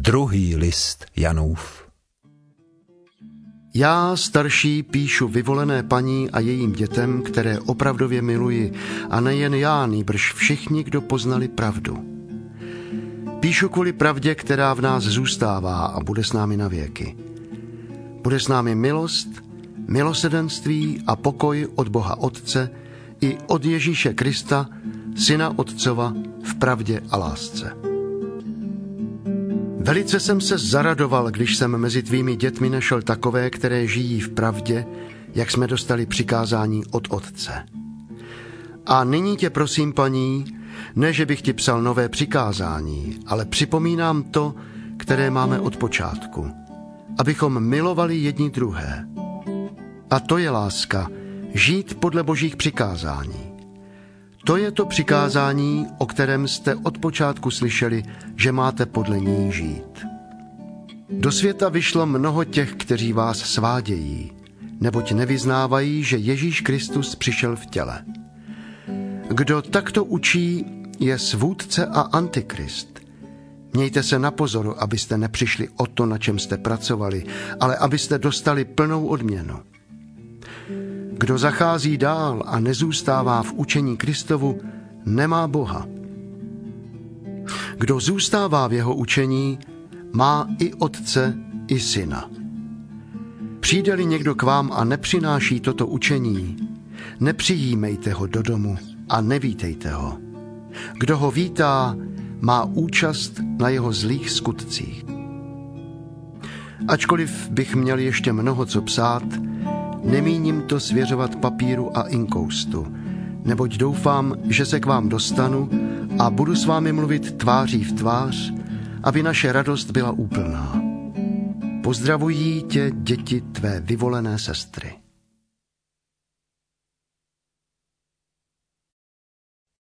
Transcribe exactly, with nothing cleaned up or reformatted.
Druhý list Janův. Já, starší, píšu vyvolené paní a jejím dětem, které opravdově miluji, a nejen já, nýbrž všichni, kdo poznali pravdu. Píšu kvůli pravdě, která v nás zůstává a bude s námi na věky. Bude s námi milost, milosedenství a pokoj od Boha Otce i od Ježíše Krista, Syna Otcova, v pravdě a lásce. Velice jsem se zaradoval, když jsem mezi tvými dětmi našel takové, které žijí v pravdě, jak jsme dostali přikázání od Otce. A nyní tě prosím, paní, ne, že bych ti psal nové přikázání, ale připomínám to, které máme od počátku, abychom milovali jedni druhé. A to je láska, žít podle Božích přikázání. To je to přikázání, o kterém jste od počátku slyšeli, že máte podle ní žít. Do světa vyšlo mnoho těch, kteří vás svádějí, neboť nevyznávají, že Ježíš Kristus přišel v těle. Kdo takto učí, je svůdce a antikrist. Mějte se na pozoru, abyste nepřišli o to, na čem jste pracovali, ale abyste dostali plnou odměnu. Kdo zachází dál a nezůstává v učení Kristovu, nemá Boha. Kdo zůstává v jeho učení, má i Otce, i Syna. Přijde-li někdo k vám a nepřináší toto učení, nepřijímejte ho do domu a nevítejte ho. Kdo ho vítá, má účast na jeho zlých skutcích. Ačkoliv bych měl ještě mnoho co psát, nemíním to svěřovat papíru a inkoustu, neboť doufám, že se k vám dostanu a budu s vámi mluvit tváří v tvář, aby naše radost byla úplná. Pozdravují tě děti tvé vyvolené sestry.